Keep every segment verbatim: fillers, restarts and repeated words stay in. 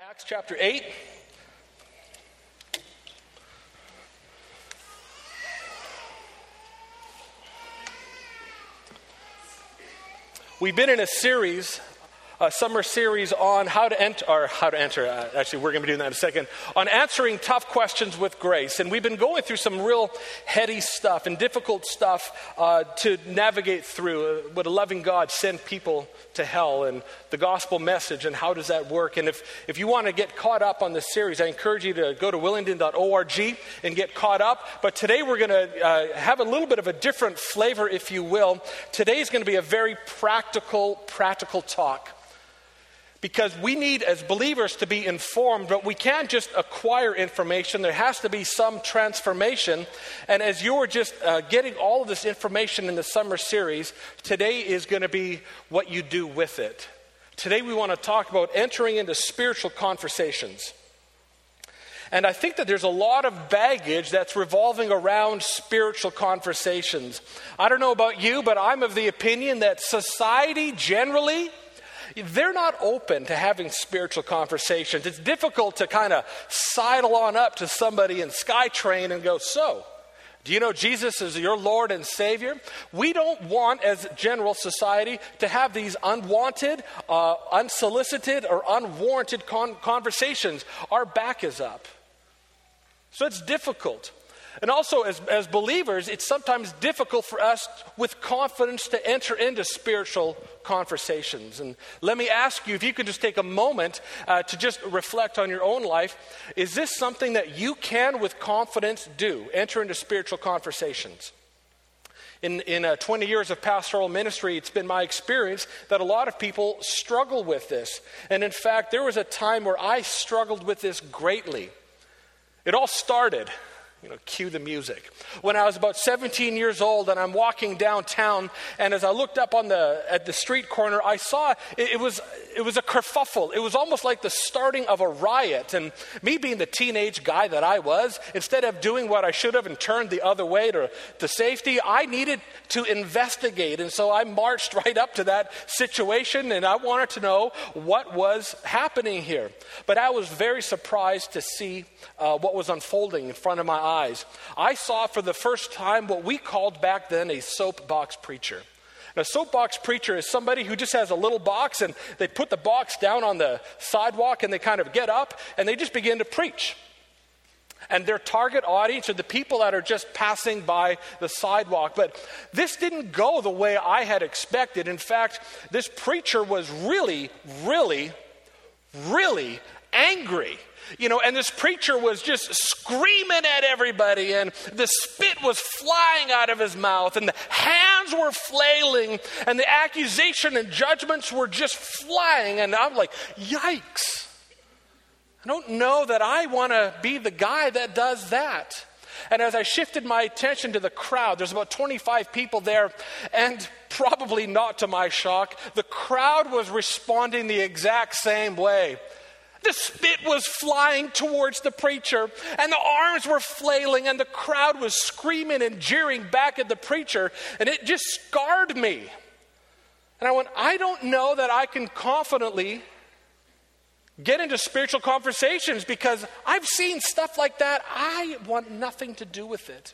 Acts chapter eight. We've been in a series, a summer series on how to enter, or how to enter, uh, actually we're going to be doing that in a second, on answering tough questions with grace. And we've been going through some real heady stuff and difficult stuff uh, to navigate through. Uh, would a loving God send people to hell, and the gospel message, and how does that work? And if, if you want to get caught up on this series, I encourage you to go to willingdon dot org and get caught up. But today we're going to uh, have a little bit of a different flavor, if you will. Today is going to be a very practical, practical talk. Because we need, as believers, to be informed, but we can't just acquire information. There has to be some transformation. And as you're just uh, getting all of this information in the summer series, today is going to be what you do with it. Today we want to talk about entering into spiritual conversations. And I think that there's a lot of baggage that's revolving around spiritual conversations. I don't know about you, but I'm of the opinion that society generally, they're not open to having spiritual conversations. It's difficult to kind of sidle on up to somebody in SkyTrain and go, so, do you know Jesus is your Lord and Savior? We don't want, as general society, to have these unwanted, uh, unsolicited, or unwarranted con- conversations. Our back is up. So it's difficult. And also, as, as believers, it's sometimes difficult for us with confidence to enter into spiritual conversations. And let me ask you, if you could just take a moment uh, to just reflect on your own life, is this something that you can, with confidence, do? Enter into spiritual conversations. In, in uh, twenty years of pastoral ministry, it's been my experience that a lot of people struggle with this. And in fact, there was a time where I struggled with this greatly. It all started... You know, cue the music. When I was about seventeen years old and I'm walking downtown, and as I looked up on the at the street corner, I saw it, it was it was a kerfuffle. It was almost like the starting of a riot. And me being the teenage guy that I was, instead of doing what I should have and turned the other way to, to safety, I needed to investigate. And so I marched right up to that situation, and I wanted to know what was happening here. But I was very surprised to see uh, what was unfolding in front of my eyes. I saw for the first time what we called back then a soapbox preacher. Now, a soapbox preacher is somebody who just has a little box, and they put the box down on the sidewalk, and they kind of get up and they just begin to preach. And their target audience are the people that are just passing by the sidewalk. But this didn't go the way I had expected. In fact, this preacher was really, really, really angry. You know, and this preacher was just screaming at everybody, and the spit was flying out of his mouth, and the hands were flailing, and the accusation and judgments were just flying. And I'm like, yikes. I don't know that I want to be the guy that does that. And as I shifted my attention to the crowd, there's about twenty-five people there, and probably not to my shock, the crowd was responding the exact same way. The spit was flying towards the preacher, and the arms were flailing, and the crowd was screaming and jeering back at the preacher, and it just scarred me. And I went, I don't know that I can confidently get into spiritual conversations, because I've seen stuff like that. I want nothing to do with it.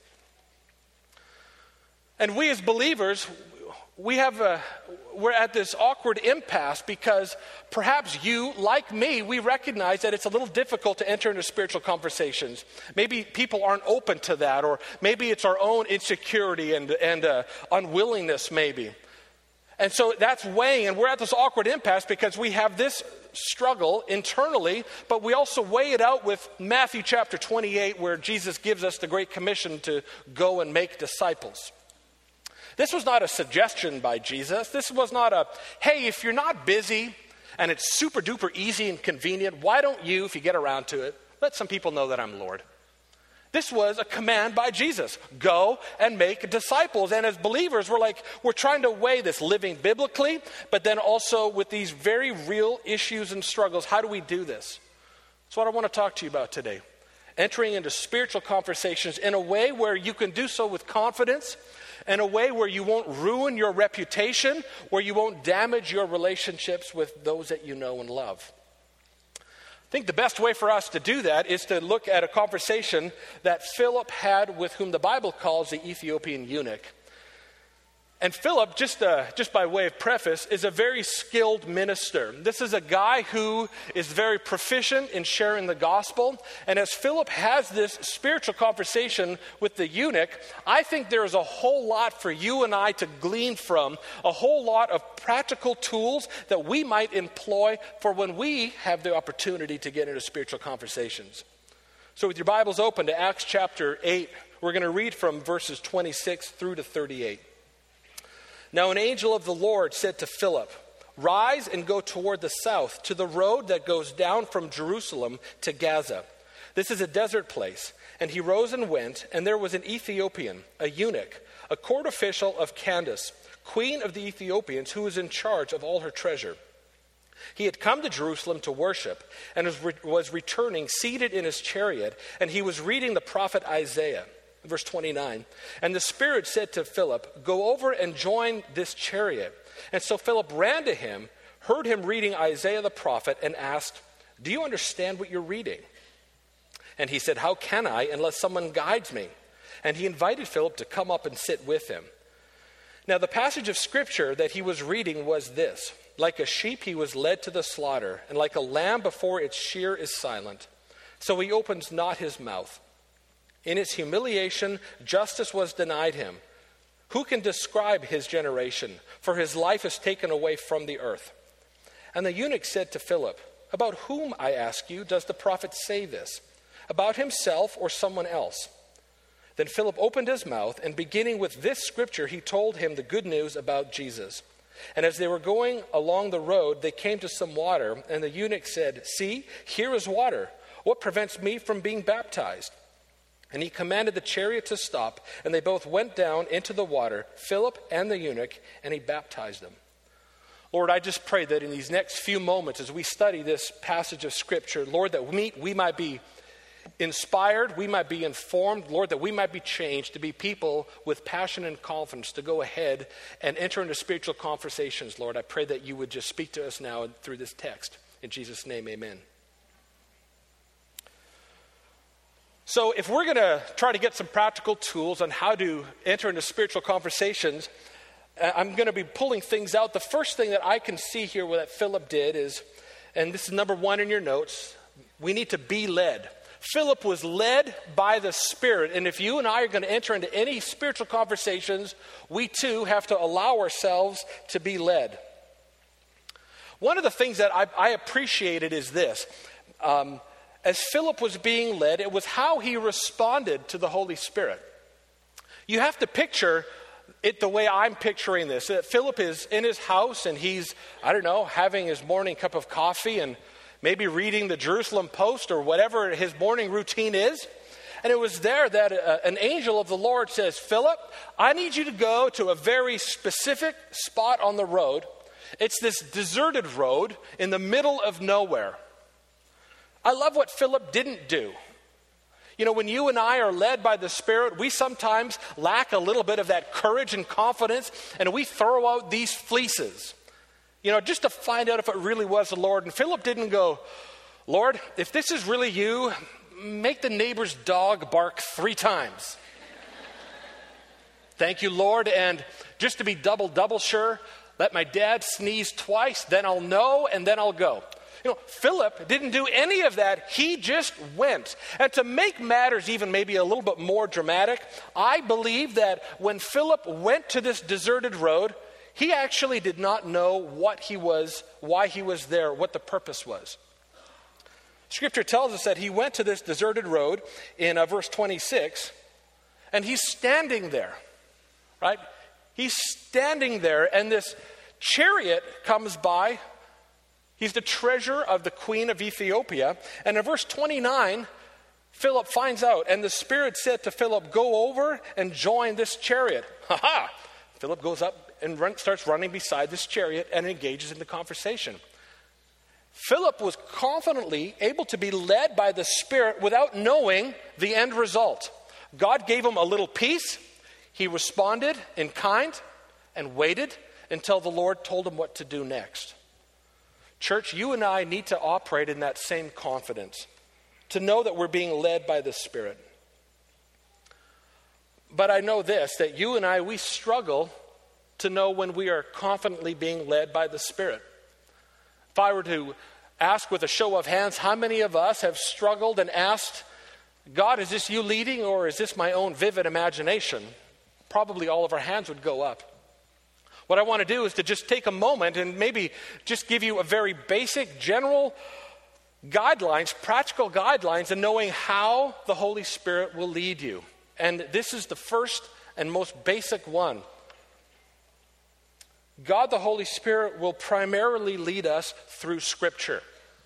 And we as believers, we have a, we're at this awkward impasse, because perhaps you, like me, we recognize that it's a little difficult to enter into spiritual conversations. Maybe people aren't open to that, or maybe it's our own insecurity and, and uh, unwillingness maybe. And so that's weighing, and we're at this awkward impasse because we have this struggle internally, but we also weigh it out with Matthew chapter twenty-eight, where Jesus gives us the Great Commission to go and make disciples. This was not a suggestion by Jesus. This was not a, hey, if you're not busy and it's super duper easy and convenient, why don't you, if you get around to it, let some people know that I'm Lord. This was a command by Jesus. Go and make disciples. And as believers, we're like, we're trying to weigh this living biblically, but then also with these very real issues and struggles. How do we do this? That's what I want to talk to you about today. Entering into spiritual conversations in a way where you can do so with confidence, in a way where you won't ruin your reputation, where you won't damage your relationships with those that you know and love. think the best way for us to do that is to look at a conversation that Philip had with whom the Bible calls the Ethiopian eunuch. And Philip, just uh, just by way of preface, is a very skilled minister. This is a guy who is very proficient in sharing the gospel. And as Philip has this spiritual conversation with the eunuch, I think there is a whole lot for you and I to glean from, a whole lot of practical tools that we might employ for when we have the opportunity to get into spiritual conversations. So with your Bibles open to Acts chapter eight, we're going to read from verses twenty-six through to thirty-eight. Now an angel of the Lord said to Philip, "Rise and go toward the south, to the road that goes down from Jerusalem to Gaza. This is a desert place." And he rose and went, and there was an Ethiopian, a eunuch, a court official of Candace, queen of the Ethiopians, who was in charge of all her treasure. He had come to Jerusalem to worship, and was, re- was returning seated in his chariot, and he was reading the prophet Isaiah. Verse twenty-nine, and the Spirit said to Philip, "Go over and join this chariot." And so Philip ran to him, heard him reading Isaiah the prophet, and asked, "Do you understand what you're reading?" And he said, "How can I unless someone guides me?" And he invited Philip to come up and sit with him. Now the passage of scripture that he was reading was this: "Like a sheep he was led to the slaughter, and like a lamb before its shear is silent, so he opens not his mouth. In his humiliation, justice was denied him. Who can describe his generation? For his life is taken away from the earth." And the eunuch said to Philip, "About whom, I ask you, does the prophet say this? About himself or someone else?" Then Philip opened his mouth, and beginning with this scripture, he told him the good news about Jesus. And as they were going along the road, they came to some water, and the eunuch said, "See, here is water. What prevents me from being baptized?" And he commanded the chariot to stop, and they both went down into the water, Philip and the eunuch, and he baptized them. Lord, I just pray that in these next few moments as we study this passage of Scripture, Lord, that we, we might be inspired, we might be informed, Lord, that we might be changed to be people with passion and confidence to go ahead and enter into spiritual conversations, Lord. I pray that you would just speak to us now through this text. In Jesus' name, amen. So if we're going to try to get some practical tools on how to enter into spiritual conversations, I'm going to be pulling things out. The first thing that I can see here that Philip did is, and this is number one in your notes, we need to be led. Philip was led by the Spirit, and if you and I are going to enter into any spiritual conversations, we too have to allow ourselves to be led. One of the things that I, I appreciated is this. Um, As Philip was being led, it was how he responded to the Holy Spirit. You have to picture it the way I'm picturing this. That Philip is in his house and he's, I don't know, having his morning cup of coffee and maybe reading the Jerusalem Post or whatever his morning routine is. And it was there that uh, an angel of the Lord says, "Philip, I need you to go to a very specific spot on the road. It's this deserted road in the middle of nowhere." I love what Philip didn't do. You know, when you and I are led by the Spirit, we sometimes lack a little bit of that courage and confidence, and we throw out these fleeces, you know, just to find out if it really was the Lord. And Philip didn't go, "Lord, if this is really you, make the neighbor's dog bark three times. Thank you, Lord, and just to be double, double sure, let my dad sneeze twice, then I'll know, and then I'll go." You know, Philip didn't do any of that. He just went. And to make matters even maybe a little bit more dramatic, I believe that when Philip went to this deserted road, he actually did not know what he was, why he was there, what the purpose was. Scripture tells us that he went to this deserted road in uh, verse twenty-six, and he's standing there, right? He's standing there, and this chariot comes by. He's the treasurer of the queen of Ethiopia. And in verse twenty-nine, Philip finds out, and the Spirit said to Philip, "Go over and join this chariot." Ha ha! Philip goes up and run, starts running beside this chariot and engages in the conversation. Philip was confidently able to be led by the Spirit without knowing the end result. God gave him a little piece. He responded in kind and waited until the Lord told him what to do next. Church, you and I need to operate in that same confidence, to know that we're being led by the Spirit. But I know this, that you and I, we struggle to know when we are confidently being led by the Spirit. If I were to ask with a show of hands, how many of us have struggled and asked, God, is this you leading or is this my own vivid imagination? Probably all of our hands would go up. What I want to do is to just take a moment and maybe just give you a very basic, general guidelines, practical guidelines in knowing how the Holy Spirit will lead you. And this is the first and most basic one. God the Holy Spirit will primarily lead us through Scripture.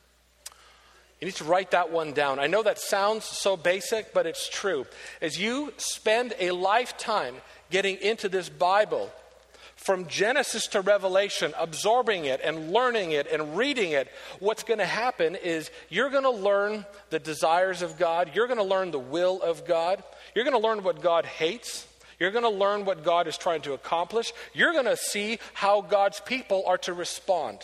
You need to write that one down. I know that sounds so basic, but it's true. As you spend a lifetime getting into this Bible, from Genesis to Revelation, absorbing it and learning it and reading it, what's going to happen is you're going to learn the desires of God. You're going to learn the will of God. You're going to learn what God hates. You're going to learn what God is trying to accomplish. You're going to see how God's people are to respond.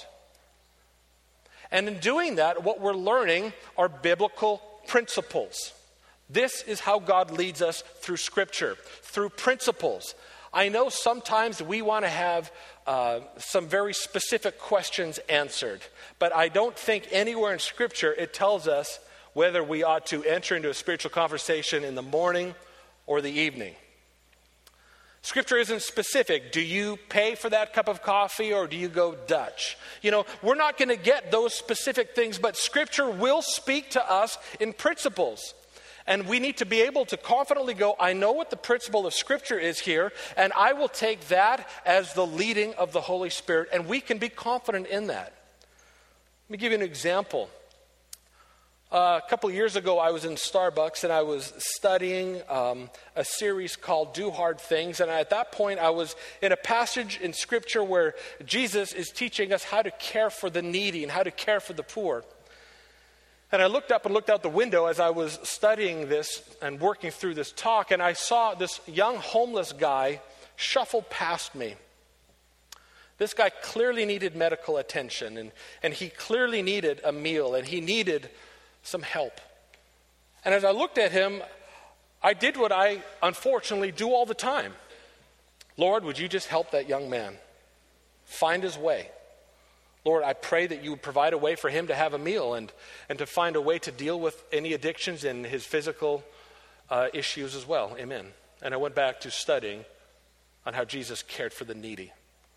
And in doing that, what we're learning are biblical principles. This is how God leads us through Scripture, through principles. I know sometimes we want to have uh, some very specific questions answered, but I don't think anywhere in Scripture it tells us whether we ought to enter into a spiritual conversation in the morning or the evening. Scripture isn't specific. Do you pay for that cup of coffee or do you go Dutch? You know, we're not going to get those specific things, but Scripture will speak to us in principles. And we need to be able to confidently go, I know what the principle of Scripture is here, and I will take that as the leading of the Holy Spirit, and we can be confident in that. Let me give you an example. Uh, a couple of years ago, I was in Starbucks, and I was studying um, a series called Do Hard Things, and at that point, I was in a passage in Scripture where Jesus is teaching us how to care for the needy and how to care for the poor. And I looked up and looked out the window as I was studying this and working through this talk, and I saw this young homeless guy shuffle past me. This guy clearly needed medical attention, and, and he clearly needed a meal, and he needed some help. And as I looked at him, I did what I unfortunately do all the time. Lord, would you just help that young man find his way? Lord, I pray that you would provide a way for him to have a meal and, and to find a way to deal with any addictions and his physical uh, issues as well. Amen. And I went back to studying on how Jesus cared for the needy.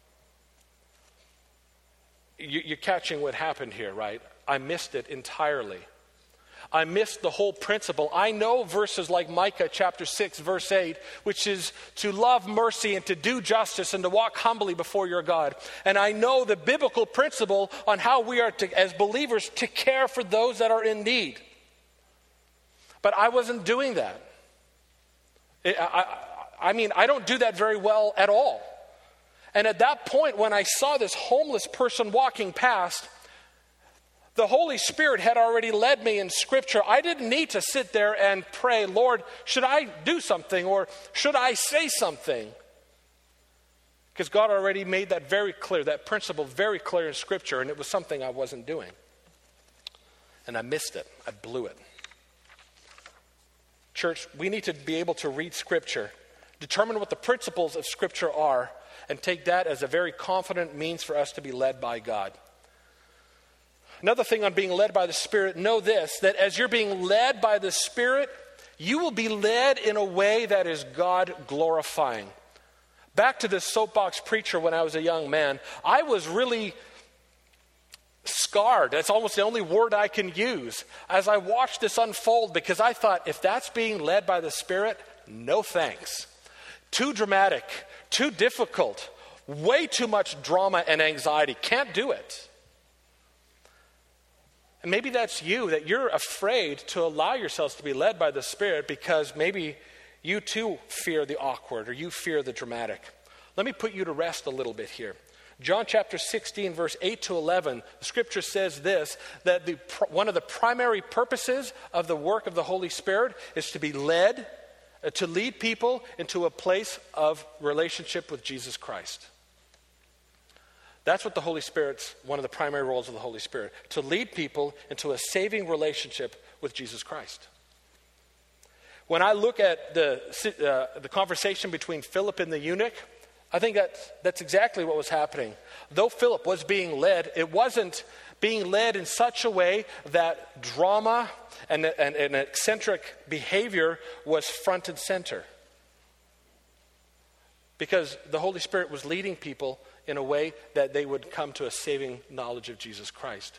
You, you're catching what happened here, right? I missed it entirely. I missed the whole principle. I know verses like Micah chapter six, verse eight, which is to love mercy and to do justice and to walk humbly before your God. And I know the biblical principle on how we are to, as believers, to care for those that are in need. But I wasn't doing that. I, I, I mean, I don't do that very well at all. And at that point, when I saw this homeless person walking past, the Holy Spirit had already led me in Scripture. I didn't need to sit there and pray, Lord, should I do something or should I say something? Because God already made that very clear, that principle very clear in Scripture, and it was something I wasn't doing. And I missed it. I blew it. Church, we need to be able to read Scripture, determine what the principles of Scripture are, and take that as a very confident means for us to be led by God. Another thing on being led by the Spirit, know this, that as you're being led by the Spirit, you will be led in a way that is God glorifying. Back to this soapbox preacher when I was a young man, I was really scarred. That's almost the only word I can use as I watched this unfold, because I thought, if that's being led by the Spirit, no thanks. Too dramatic, too difficult, way too much drama and anxiety. Can't do it. And maybe that's you, that you're afraid to allow yourselves to be led by the Spirit because maybe you too fear the awkward or you fear the dramatic. Let me put you to rest a little bit here. John chapter sixteen, verse eight to eleven, the Scripture says this, that the, one of the primary purposes of the work of the Holy Spirit is to be led, uh, to lead people into a place of relationship with Jesus Christ. That's what the Holy Spirit's, one of the primary roles of the Holy Spirit, to lead people into a saving relationship with Jesus Christ. When I look at the, uh, the conversation between Philip and the eunuch, I think that that's exactly what was happening. Though Philip was being led, it wasn't being led in such a way that drama and, and, and eccentric behavior was front and center. Because the Holy Spirit was leading people in a way that they would come to a saving knowledge of Jesus Christ.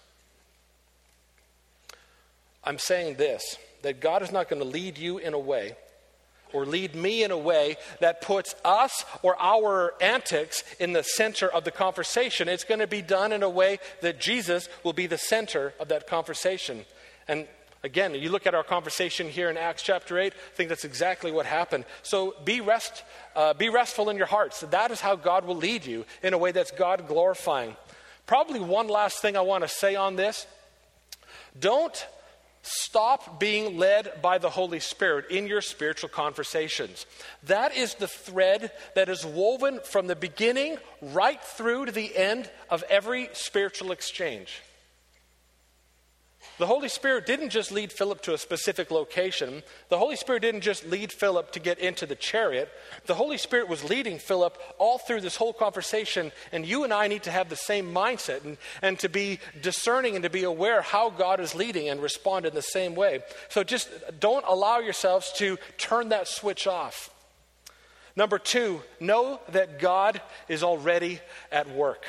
I'm saying this, that God is not going to lead you in a way, or lead me in a way that puts us or our antics in the center of the conversation. It's going to be done in a way that Jesus will be the center of that conversation. And again, you look at our conversation here in Acts chapter eight, I think that's exactly what happened. So be rest, uh, be restful in your hearts. That is how God will lead you in a way that's God glorifying. Probably one last thing I want to say on this. Don't stop being led by the Holy Spirit in your spiritual conversations. That is the thread that is woven from the beginning right through to the end of every spiritual exchange. The Holy Spirit didn't just lead Philip to a specific location. The Holy Spirit didn't just lead Philip to get into the chariot. The Holy Spirit was leading Philip all through this whole conversation. And you and I need to have the same mindset and, and to be discerning and to be aware how God is leading and respond in the same way. So just don't allow yourselves to turn that switch off. Number two, know that God is already at work.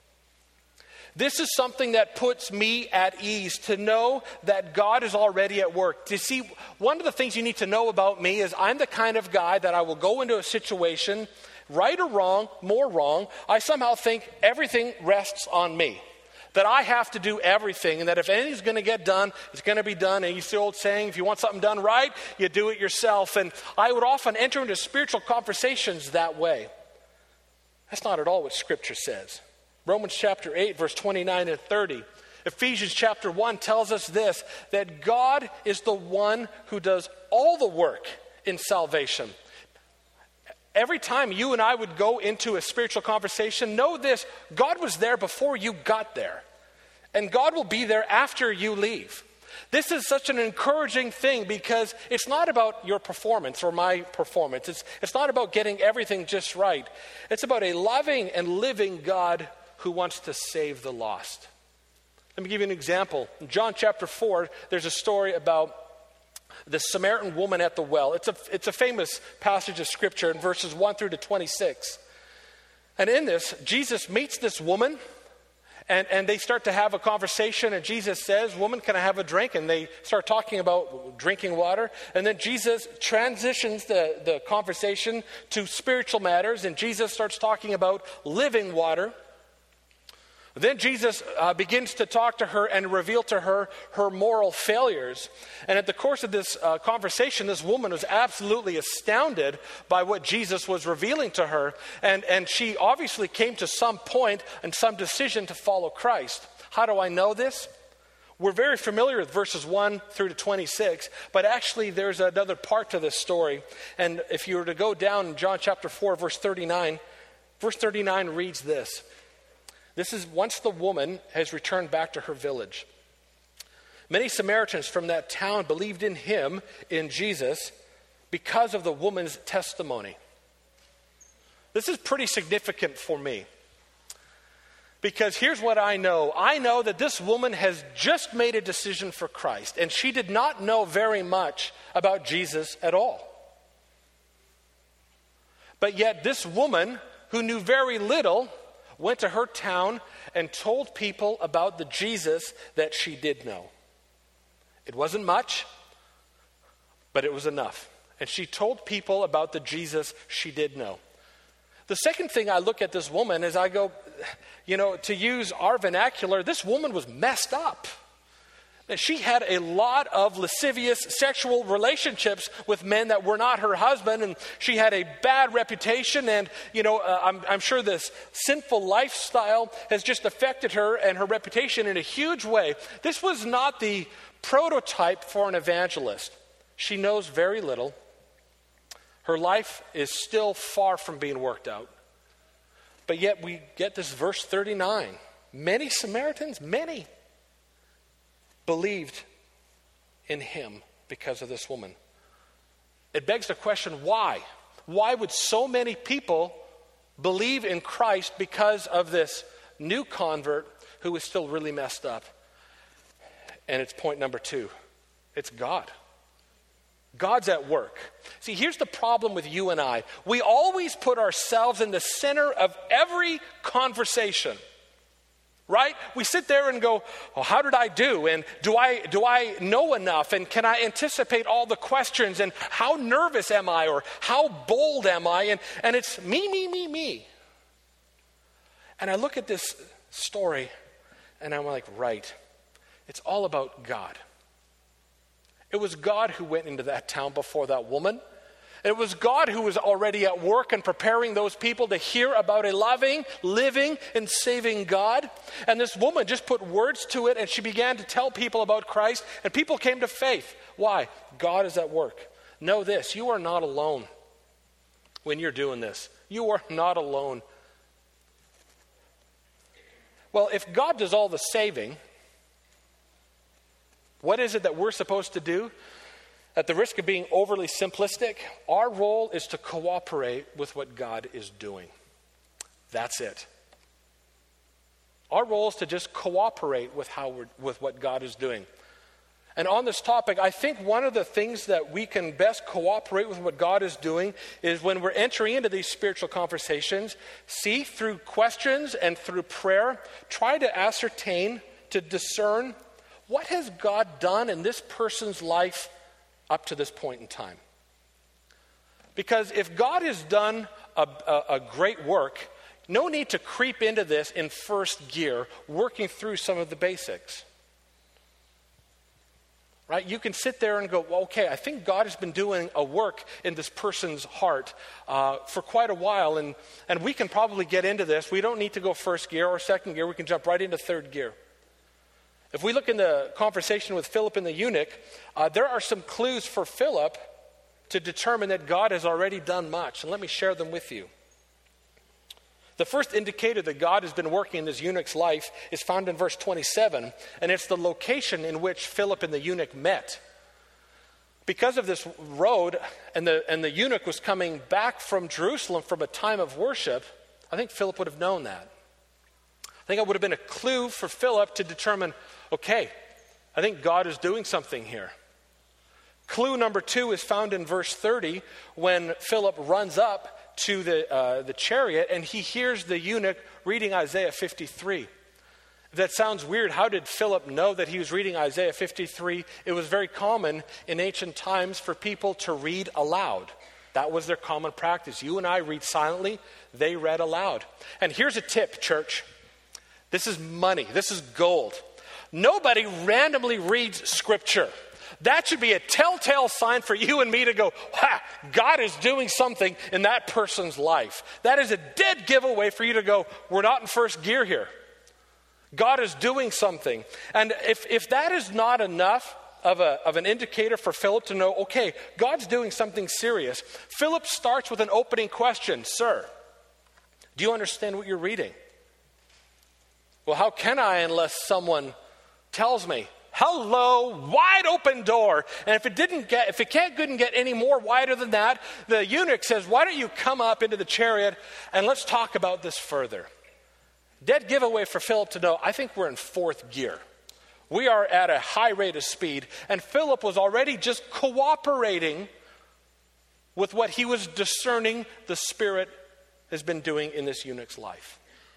This is something that puts me at ease, to know that God is already at work. You see, one of the things you need to know about me is I'm the kind of guy that I will go into a situation, right or wrong, more wrong, I somehow think everything rests on me. That I have to do everything, and that if anything's going to get done, it's going to be done. And you see the old saying, if you want something done right, you do it yourself. And I would often enter into spiritual conversations that way. That's not at all what Scripture says. Romans chapter eight, verse twenty-nine and thirty. Ephesians chapter one tells us this, that God is the one who does all the work in salvation. Every time you and I would go into a spiritual conversation, know this, God was there before you got there. And God will be there after you leave. This is such an encouraging thing because it's not about your performance or my performance. It's, it's not about getting everything just right. It's about a loving and living God who wants to save the lost. Let me give you an example. In John chapter four, there's a story about the Samaritan woman at the well. It's a, it's a famous passage of Scripture in verses one through to twenty-six. And in this, Jesus meets this woman, and, and they start to have a conversation, and Jesus says, "Woman, can I have a drink?" And they start talking about drinking water. And then Jesus transitions the, the conversation to spiritual matters, and Jesus starts talking about living water. Then Jesus uh, begins to talk to her and reveal to her her moral failures. And at the course of this uh, conversation, this woman was absolutely astounded by what Jesus was revealing to her. And, and she obviously came to some point and some decision to follow Christ. How do I know this? We're very familiar with verses one through to twenty-six, but actually there's another part to this story. And if you were to go down in John chapter four, verse thirty-nine, verse thirty-nine reads this. This is once the woman has returned back to her village. Many Samaritans from that town believed in him, in Jesus, because of the woman's testimony. This is pretty significant for me. Because here's what I know. I know that this woman has just made a decision for Christ, and she did not know very much about Jesus at all. But yet this woman, who knew very little, went to her town and told people about the Jesus that she did know. It wasn't much, but it was enough. And she told people about the Jesus she did know. The second thing I look at this woman is I go, you know, to use our vernacular, this woman was messed up. She had a lot of lascivious sexual relationships with men that were not her husband, and she had a bad reputation, and, you know, uh, I'm, I'm sure this sinful lifestyle has just affected her and her reputation in a huge way. This was not the prototype for an evangelist. She knows very little. Her life is still far from being worked out. But yet we get this verse thirty-nine. Many Samaritans, many, believed in him because of this woman. It begs the question, why? Why would so many people believe in Christ because of this new convert who is still really messed up? And it's point number two. It's God. God's at work. See, here's the problem with you and I. We always put ourselves in the center of every conversation. Right? We sit there and go, oh, how did I do? And do I do I know enough? And can I anticipate all the questions? And how nervous am I? Or how bold am I? And, and it's me, me, me, me. And I look at this story and I'm like, right. It's all about God. It was God who went into that town before that woman. It was God who was already at work and preparing those people to hear about a loving, living, and saving God. And this woman just put words to it and she began to tell people about Christ and people came to faith. Why? God is at work. Know this, you are not alone when you're doing this. You are not alone. Well, if God does all the saving, what is it that we're supposed to do? At the risk of being overly simplistic, our role is to cooperate with what God is doing. That's it. Our role is to just cooperate with how we're, with what God is doing. And on this topic, I think one of the things that we can best cooperate with what God is doing is when we're entering into these spiritual conversations, see through questions and through prayer, try to ascertain, to discern, what has God done in this person's life up to this point in time? Because if God has done a, a, a great work, no need to creep into this in first gear, working through some of the basics. Right? You can sit there and go, well, okay, I think God has been doing a work in this person's heart uh, for quite a while, and, and we can probably get into this. We don't need to go first gear or second gear. We can jump right into third gear. If we look in the conversation with Philip and the eunuch, uh, there are some clues for Philip to determine that God has already done much. And let me share them with you. The first indicator that God has been working in this eunuch's life is found in verse twenty-seven, and it's the location in which Philip and the eunuch met. Because of this road, and the, and the eunuch was coming back from Jerusalem from a time of worship, I think Philip would have known that. I think it would have been a clue for Philip to determine, okay, I think God is doing something here. Clue number two is found in verse thirty when Philip runs up to the, uh, the chariot and he hears the eunuch reading Isaiah fifty-three. If that sounds weird, how did Philip know that he was reading Isaiah fifty-three? It was very common in ancient times for people to read aloud. That was their common practice. You and I read silently, they read aloud. And here's a tip, church. This is money. This is gold. Nobody randomly reads scripture. That should be a telltale sign for you and me to go, ha, God is doing something in that person's life. That is a dead giveaway for you to go, we're not in first gear here. God is doing something. And if, if that is not enough of, a, of an indicator for Philip to know, okay, God's doing something serious, Philip starts with an opening question. Sir, do you understand what you're reading? Well, how can I unless someone tells me? Hello, wide open door. And if it didn't get, if it can't couldn't get any more wider than that, the eunuch says, why don't you come up into the chariot and let's talk about this further. Dead giveaway for Philip to know, I think we're in fourth gear. We are at a high rate of speed. And Philip was already just cooperating with what he was discerning the Spirit has been doing in this eunuch's life.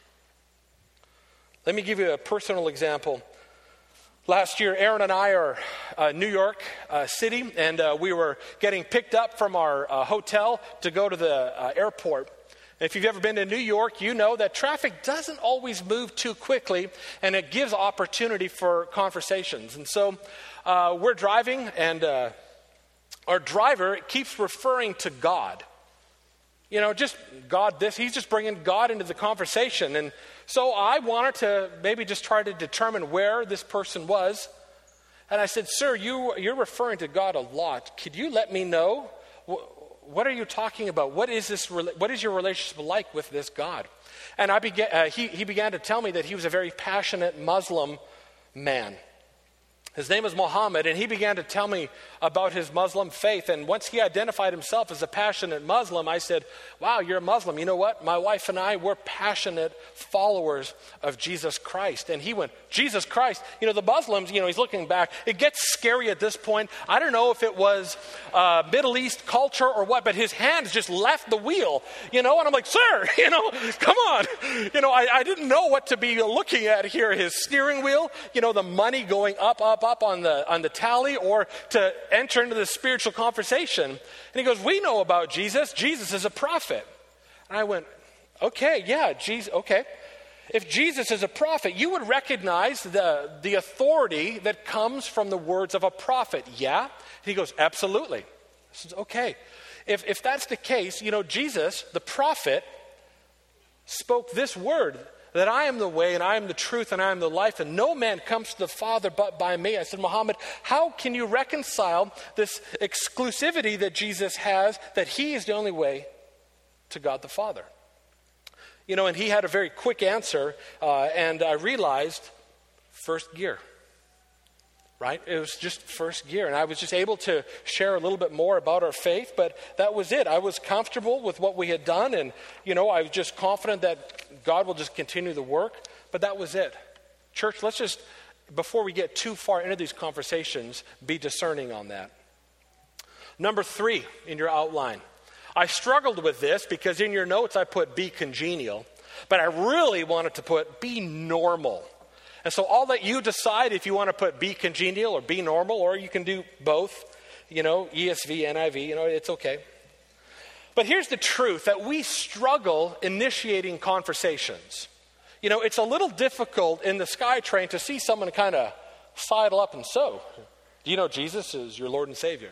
Let me give you a personal example. Last year, Aaron and I are uh, New York uh, City, and uh, we were getting picked up from our uh, hotel to go to the uh, airport. And if you've ever been to New York, you know that traffic doesn't always move too quickly, and it gives opportunity for conversations. And so uh, we're driving, and uh, our driver keeps referring to God. You know, just God this, he's just bringing God into the conversation. And so I wanted to maybe just try to determine where this person was. And I said, sir, you, you're referring to God a lot. Could you let me know wh- what are you talking about? What is this? What is your relationship like with this God? And I began, uh, he, he began to tell me that he was a very passionate Muslim man. His name is Muhammad, and he began to tell me about his Muslim faith. And once he identified himself as a passionate Muslim, I said, wow, you're a Muslim. You know what? My wife and I, we're passionate followers of Jesus Christ. And he went, Jesus Christ? You know, the Muslims, you know, he's looking back. It gets scary at this point. I don't know if it was uh, Middle East culture or what, but his hands just left the wheel, you know? And I'm like, sir, you know, come on. You know, I, I didn't know what to be looking at here. His steering wheel, you know, the money going up, up, up on the on the tally, or to enter into the spiritual conversation. And he goes, we know about Jesus. Jesus is a prophet. And I went, okay, yeah, Jesus, okay. If Jesus is a prophet, you would recognize the, the authority that comes from the words of a prophet, yeah? And he goes, absolutely. I said, okay. If, if that's the case, you know, Jesus, the prophet, spoke this word, that I am the way and I am the truth and I am the life, and no man comes to the Father but by me. I said, Muhammad, how can you reconcile this exclusivity that Jesus has, that he is the only way to God the Father? You know, and he had a very quick answer, uh, and I realized first gear. Right? It was just first gear. And I was just able to share a little bit more about our faith, but that was it. I was comfortable with what we had done, and, you know, I was just confident that God will just continue the work, but that was it. Church, let's just, before we get too far into these conversations, be discerning on that. Number three in your outline. I struggled with this because in your notes I put be congenial, but I really wanted to put be normal. And so I'll let you decide if you want to put be congenial or be normal, or you can do both, you know, E S V, N I V, you know, it's okay. But here's the truth, that we struggle initiating conversations. You know, it's a little difficult in the SkyTrain to see someone kind of sidle up and so, do you know Jesus is your Lord and Savior?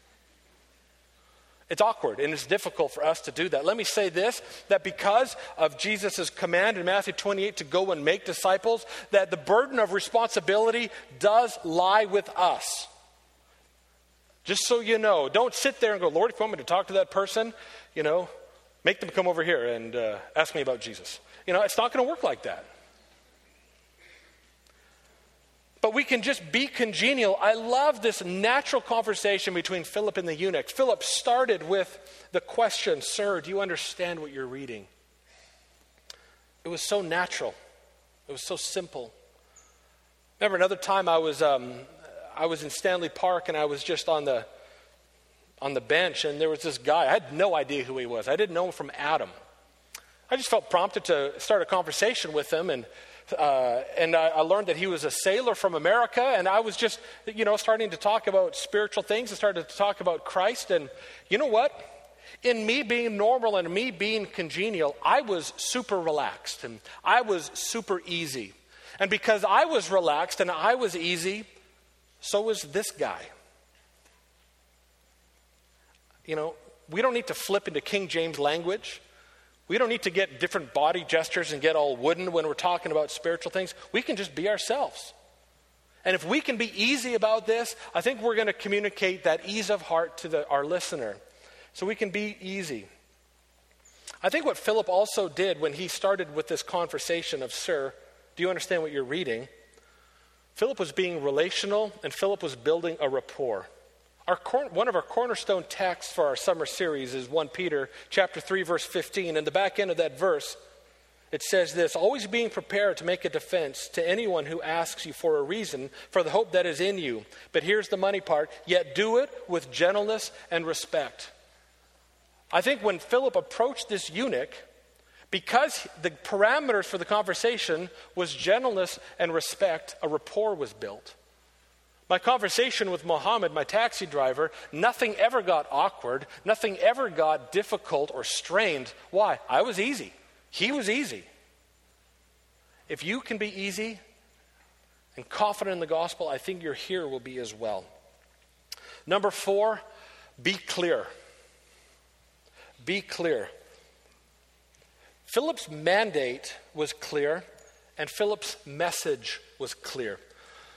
It's awkward and it's difficult for us to do that. Let me say this, that because of Jesus' command in Matthew twenty-eight to go and make disciples, that the burden of responsibility does lie with us. Just so you know, don't sit there and go, Lord, if you want me to talk to that person, you know, make them come over here and uh, ask me about Jesus. You know, it's not going to work like that. But we can just be congenial. I love this natural conversation between Philip and the eunuch. Philip started with the question, sir, do you understand what you're reading? It was so natural. It was so simple. Remember another time I was um, I was in Stanley Park, and I was just on the on the bench, and there was this guy. I had no idea who he was. I didn't know him from Adam. I just felt prompted to start a conversation with him, and Uh, and I, I learned that he was a sailor from America, and I was just, you know, starting to talk about spiritual things and started to talk about Christ. And you know what? In me being normal and me being congenial, I was super relaxed and I was super easy. And because I was relaxed and I was easy, so was this guy. You know, we don't need to flip into King James language. We don't need to get different body gestures and get all wooden when we're talking about spiritual things. We can just be ourselves. And if we can be easy about this, I think we're going to communicate that ease of heart to the, our listener. So we can be easy. I think what Philip also did when he started with this conversation of, sir, do you understand what you're reading? Philip was being relational, and Philip was building a rapport. Our cor- one of our cornerstone texts for our summer series is First Peter chapter three, verse fifteen. In the back end of that verse, it says this, always being prepared to make a defense to anyone who asks you for a reason for the hope that is in you. But here's the money part, yet do it with gentleness and respect. I think when Philip approached this eunuch, because the parameters for the conversation was gentleness and respect, a rapport was built. My conversation with Muhammad, my taxi driver, nothing ever got awkward. Nothing ever got difficult or strained. Why? I was easy. He was easy. If you can be easy and confident in the gospel, I think your hearer will be as well. Number four, be clear. Be clear. Philip's mandate was clear, and Philip's message was clear.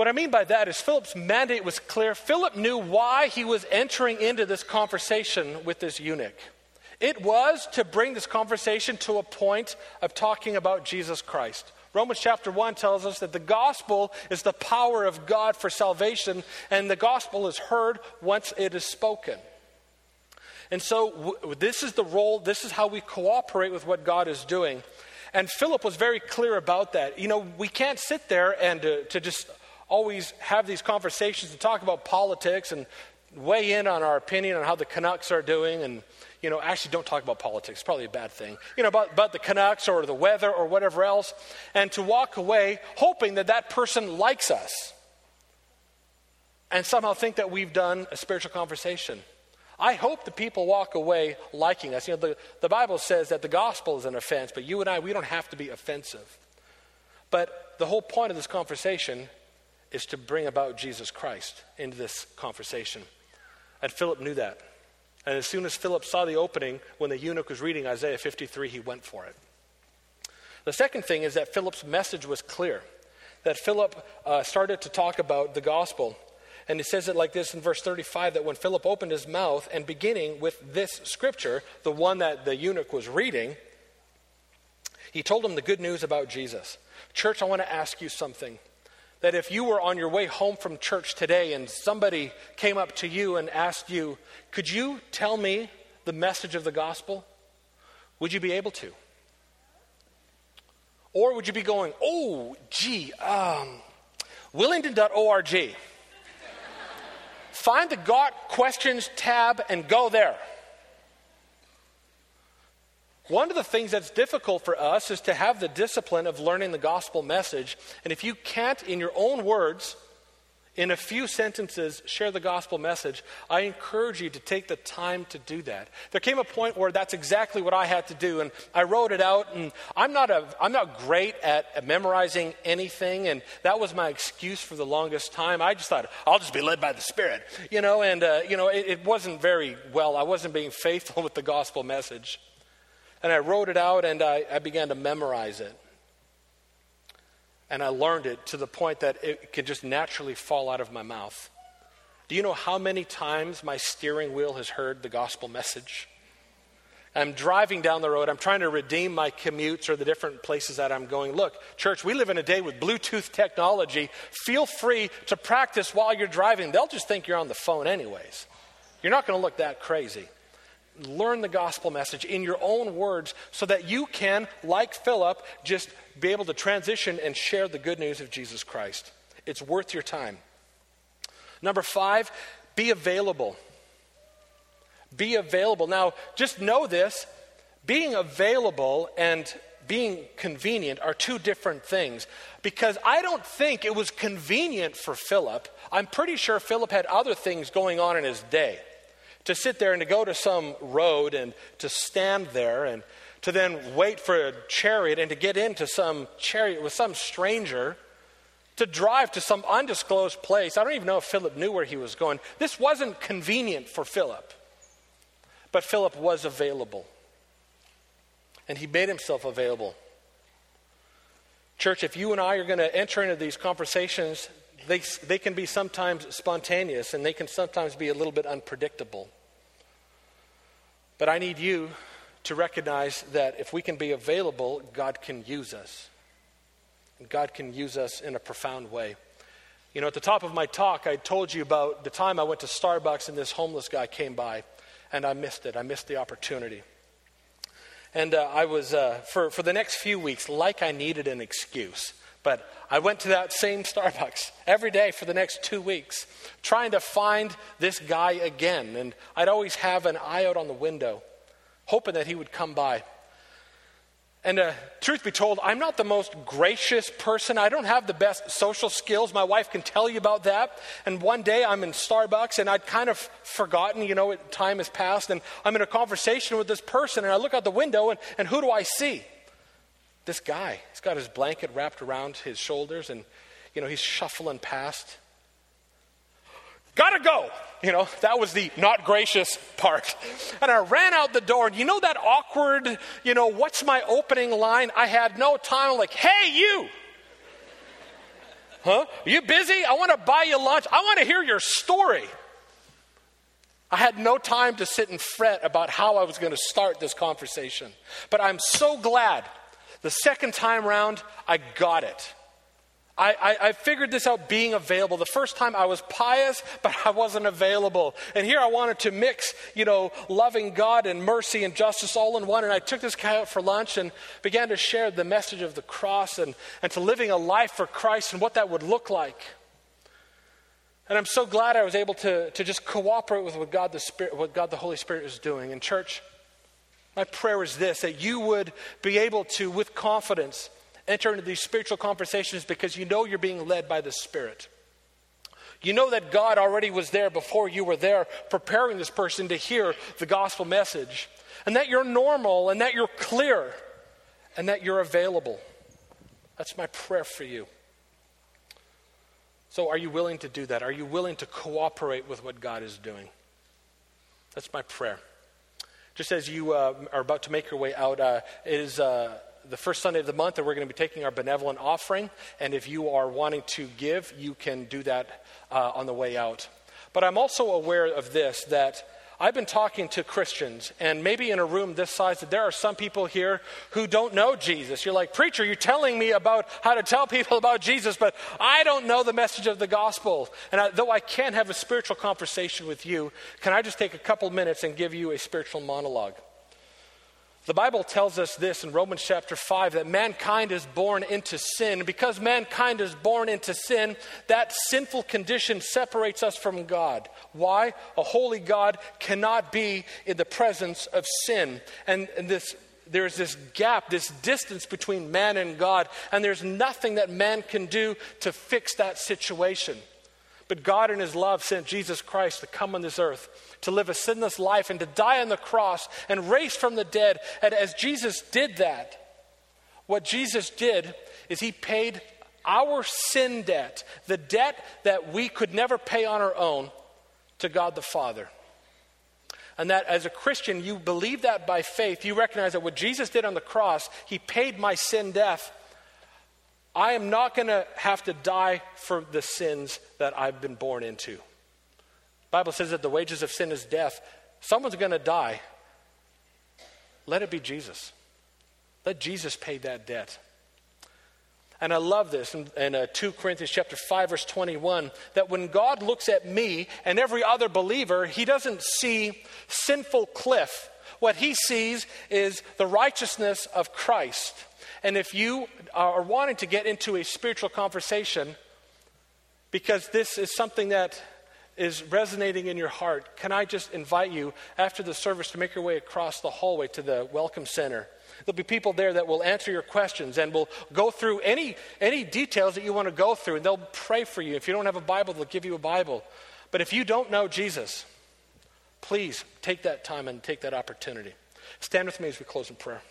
What I mean by that is Philip's mandate was clear. Philip knew why he was entering into this conversation with this eunuch. It was to bring this conversation to a point of talking about Jesus Christ. Romans chapter one tells us that the gospel is the power of God for salvation, and the gospel is heard once it is spoken. And so w- this is the role, this is how we cooperate with what God is doing. And Philip was very clear about that. You know, we can't sit there and uh, to just always have these conversations and talk about politics and weigh in on our opinion on how the Canucks are doing. And, you know, actually don't talk about politics. It's probably a bad thing. You know, about, about the Canucks or the weather or whatever else. And to walk away hoping that that person likes us. And somehow think that we've done a spiritual conversation. I hope the people walk away liking us. You know, the, the Bible says that the gospel is an offense, but you and I, we don't have to be offensive. But the whole point of this conversation is to bring about Jesus Christ into this conversation. And Philip knew that. And as soon as Philip saw the opening, when the eunuch was reading Isaiah fifty-three, he went for it. The second thing is that Philip's message was clear. That Philip uh, started to talk about the gospel. And it says it like this in verse thirty-five, that when Philip opened his mouth, and beginning with this scripture, the one that the eunuch was reading, he told him the good news about Jesus. Church, I want to ask you something. That if you were on your way home from church today and somebody came up to you and asked you, could you tell me the message of the gospel? Would you be able to? Or would you be going, oh, gee, um, Willingdon dot org. Find the Got Questions tab and go there. One of the things that's difficult for us is to have the discipline of learning the gospel message. And if you can't, in your own words, in a few sentences, share the gospel message, I encourage you to take the time to do that. There came a point where that's exactly what I had to do, and I wrote it out. And I'm not a, I'm not great at memorizing anything, and that was my excuse for the longest time. I just thought I'll just be led by the Spirit, you know. And uh, you know, it, it wasn't very well. I wasn't being faithful with the gospel message. And I wrote it out, and I, I began to memorize it. And I learned it to the point that it could just naturally fall out of my mouth. Do you know how many times my steering wheel has heard the gospel message? I'm driving down the road. I'm trying to redeem my commutes or the different places that I'm going. Look, church, we live in a day with Bluetooth technology. Feel free to practice while you're driving. They'll just think you're on the phone anyways. You're not going to look that crazy. Learn the gospel message in your own words so that you can, like Philip, just be able to transition and share the good news of Jesus Christ. It's worth your time. Number five, be available. Be available. Now, just know this. Being available and being convenient are two different things. Because I don't think it was convenient for Philip. I'm pretty sure Philip had other things going on in his day. To sit there and to go to some road and to stand there and to then wait for a chariot and to get into some chariot with some stranger, to drive to some undisclosed place. I don't even know if Philip knew where he was going. This wasn't convenient for Philip. But Philip was available. And he made himself available. Church, if you and I are going to enter into these conversations, They, they can be sometimes spontaneous and they can sometimes be a little bit unpredictable. But I need you to recognize that if we can be available, God can use us. And God can use us in a profound way. You know, at the top of my talk, I told you about the time I went to Starbucks and this homeless guy came by, and I missed it. I missed the opportunity. And uh, I was, uh, for, for the next few weeks, like I needed an excuse. But I went to that same Starbucks every day for the next two weeks, trying to find this guy again. And I'd always have an eye out on the window, hoping that he would come by. And uh, truth be told, I'm not the most gracious person. I don't have the best social skills. My wife can tell you about that. And one day I'm in Starbucks and I'd kind of forgotten, you know, time has passed. And I'm in a conversation with this person and I look out the window and, and who do I see? This guy. He's got his blanket wrapped around his shoulders and, you know, he's shuffling past. Gotta go. You know, that was the not gracious part. And I ran out the door. And you know that awkward, you know, what's my opening line? I had no time. I'm like, hey, you. Huh? Are you busy? I want to buy you lunch. I want to hear your story. I had no time to sit and fret about how I was going to start this conversation. But I'm so glad the second time round, I got it. I, I, I figured this out being available. The first time I was pious, but I wasn't available. And here I wanted to mix, you know, loving God and mercy and justice all in one. And I took this guy out for lunch and began to share the message of the cross and, and to living a life for Christ and what that would look like. And I'm so glad I was able to, to just cooperate with what God the Spirit, what God the Holy Spirit is doing. In church, my prayer is this, that you would be able to, with confidence, enter into these spiritual conversations because you know you're being led by the Spirit. You know that God already was there before you were there, preparing this person to hear the gospel message. And that you're normal, and that you're clear, and that you're available. That's my prayer for you. So are you willing to do that? Are you willing to cooperate with what God is doing? That's my prayer. Just as you uh, are about to make your way out, uh, it is uh, the first Sunday of the month that we're going to be taking our benevolent offering. And if you are wanting to give, you can do that uh, on the way out. But I'm also aware of this, that I've been talking to Christians, and maybe in a room this size, that there are some people here who don't know Jesus. You're like, preacher, you're telling me about how to tell people about Jesus, but I don't know the message of the gospel. And I, though I can have a spiritual conversation with you, can I just take a couple minutes and give you a spiritual monologue? The Bible tells us this in Romans chapter five, that mankind is born into sin. And because mankind is born into sin, that sinful condition separates us from God. Why? A holy God cannot be in the presence of sin. And, and this, there's this gap, this distance between man and God, and there's nothing that man can do to fix that situation. But God in his love sent Jesus Christ to come on this earth, to live a sinless life and to die on the cross and raise from the dead. And as Jesus did that, what Jesus did is he paid our sin debt, the debt that we could never pay on our own, to God the Father. And that as a Christian, you believe that by faith. You recognize that what Jesus did on the cross, he paid my sin death. I am not going to have to die for the sins that I've been born into. The Bible says that the wages of sin is death. Someone's going to die. Let it be Jesus. Let Jesus pay that debt. And I love this in, in uh, Second Corinthians chapter five, verse twenty-one, that when God looks at me and every other believer, he doesn't see sinful Cliff. What he sees is the righteousness of Christ. And if you are wanting to get into a spiritual conversation, because this is something that is resonating in your heart, can I just invite you after the service to make your way across the hallway to the Welcome Center. There'll be people there that will answer your questions and will go through any, any details that you want to go through, and they'll pray for you. If you don't have a Bible, they'll give you a Bible. But if you don't know Jesus, please take that time and take that opportunity. Stand with me as we close in prayer.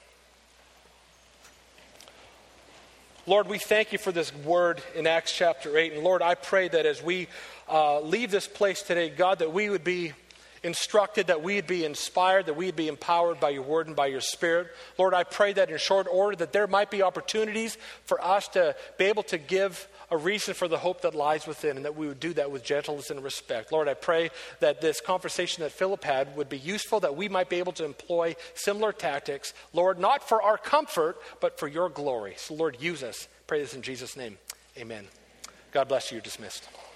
Lord, we thank you for this word in Acts chapter eight. And Lord, I pray that as we uh, leave this place today, God, that we would be instructed, that we'd be inspired, that we'd be empowered by your word and by your Spirit. Lord, I pray that in short order that there might be opportunities for us to be able to give a reason for the hope that lies within, and that we would do that with gentleness and respect. Lord, I pray that this conversation that Philip had would be useful, that we might be able to employ similar tactics, Lord, not for our comfort, but for your glory. So Lord, use us. Pray this in Jesus' name. Amen. God bless you. You're dismissed.